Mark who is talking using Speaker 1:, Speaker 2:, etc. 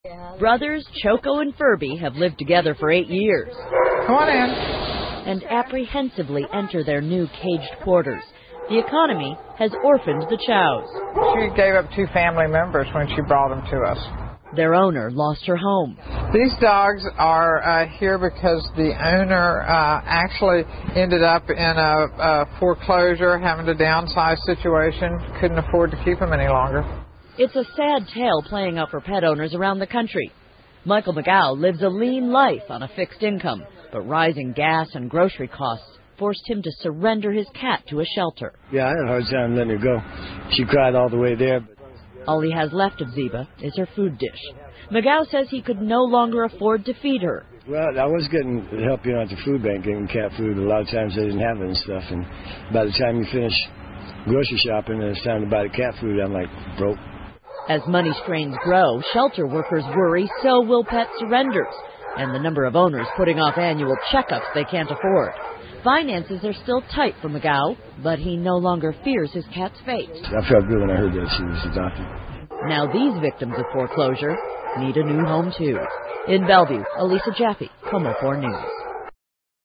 Speaker 1: Brothers Choco and Furby have lived together for 8 years.
Speaker 2: Come on in.
Speaker 1: And apprehensively enter their new caged quarters. The economy has orphaned the Chows.
Speaker 2: She gave up 2 family members when she brought them to us.
Speaker 1: Their owner lost her home.
Speaker 2: These dogs are here because the owner actually ended up in a foreclosure, having a downsized situation, couldn't afford to keep them any longer.
Speaker 1: It's a sad tale playing out for pet owners around the country. Michael McGow lives a lean life on a fixed income, but rising gas and grocery costs forced him to surrender his cat to a shelter.
Speaker 3: Yeah, I had a hard time letting her go. She cried all the way there.
Speaker 1: All he has left of Zeba is her food dish. McGow says he could no longer afford to feed her.
Speaker 3: Well, I was getting help at the food bank, getting cat food. A lot of times they didn't have it and stuff. And by the time you finish grocery shopping and it's time to buy the cat food, I'm like broke.
Speaker 1: As money strains grow, shelter workers worry so will pet surrenders and the number of owners putting off annual checkups they can't afford. Finances are still tight for McGow, but he no longer fears his cat's fate.
Speaker 3: I felt good when I heard that she was adopted.
Speaker 1: Now these victims of foreclosure need a new home too. In Bellevue, Elisa Jaffe, KOMO 4 News.